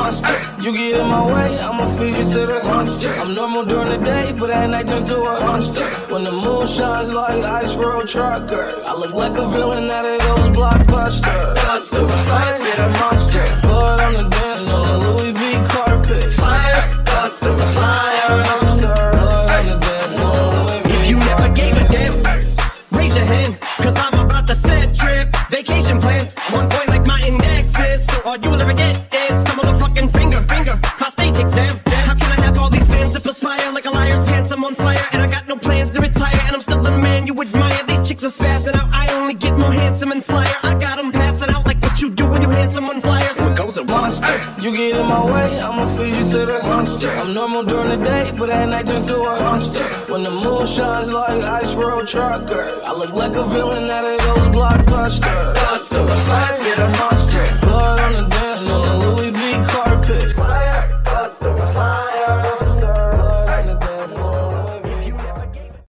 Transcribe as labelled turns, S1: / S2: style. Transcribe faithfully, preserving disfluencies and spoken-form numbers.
S1: monster. You get in my way, I'ma feed you to the monster. I'm normal during the day, but at night turn to a monster. When the moon shines like ice road truckers, I look like a villain out of those blockbusters.
S2: Up to the fire,
S1: Spit a monster. Blood on the dance floor, the Louis V carpet.
S2: fire, up to the fire.
S1: Monster. Blood on the dance floor, Louis V
S3: If you never gave a damn, raise your hand, cause I'm about to set trip. Vacation plans, one point like my indexes. So all you will ever get is a motherfucking finger, finger, prostate exam. How can I have all these fans that perspire like a liar's pants? I'm on fire and I got no plans to retire. And I'm still the man you admire. These chicks are spazzing out, I only get more handsome and flyer. I got them passing out like what you do when you hand someone flyers. What goes around?
S1: monster. You get in my way, I'ma feed you to the monster. I'm normal during the day, but at night turn to a monster. When the moon shines like ice road truckers, I look like a villain out of those blockbusters.
S2: Up to the fire,
S1: Spit a monster.